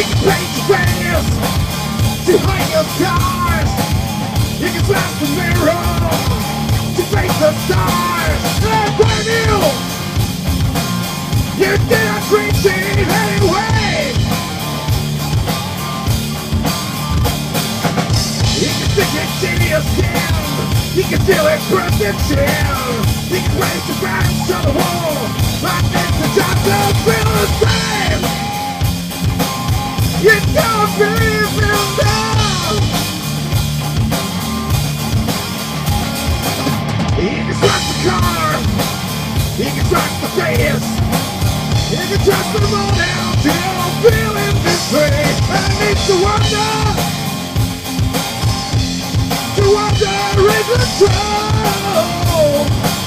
You can paint your face to hang your scars. You can smash the mirror to face the stars. And blame you. You did not reach it anyway. You can stick it to your skin. You can feel it burning chill. You can raise your hands to the wall. Like this, the time don't feel the same. You don't believe in love. You can start the car. You can start the face. You can trust the moon down till feeling this way. And it's to wonder is the truth.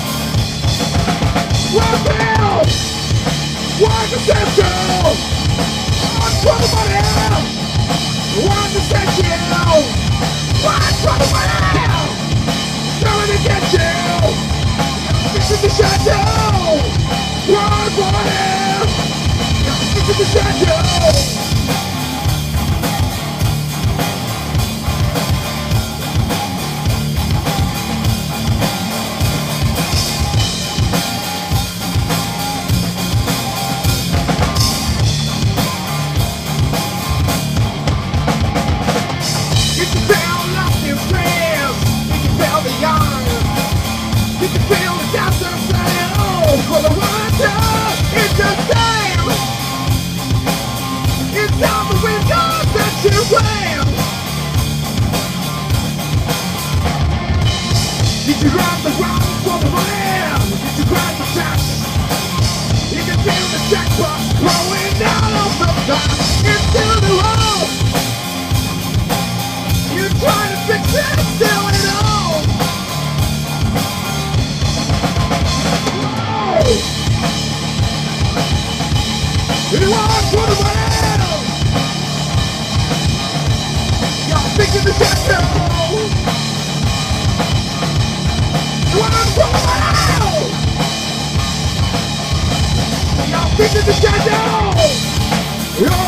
What hell? Why the central? I'm trouble my hell. Why the central? Why trouble my hell? Coming to get you. This is the shadow. Why my hell? This is the shadow. You can feel the depths of sail for the water. It's the same. It's out the windows that you blame. Did you grab the ground for the land? Did you grab the chest? You can feel the checkbox blowing out of the back into the hole. You try to fix it, still at home. You want for the world. Y'all thinking the shadow. You want for the world. Y'all thinking the shadow.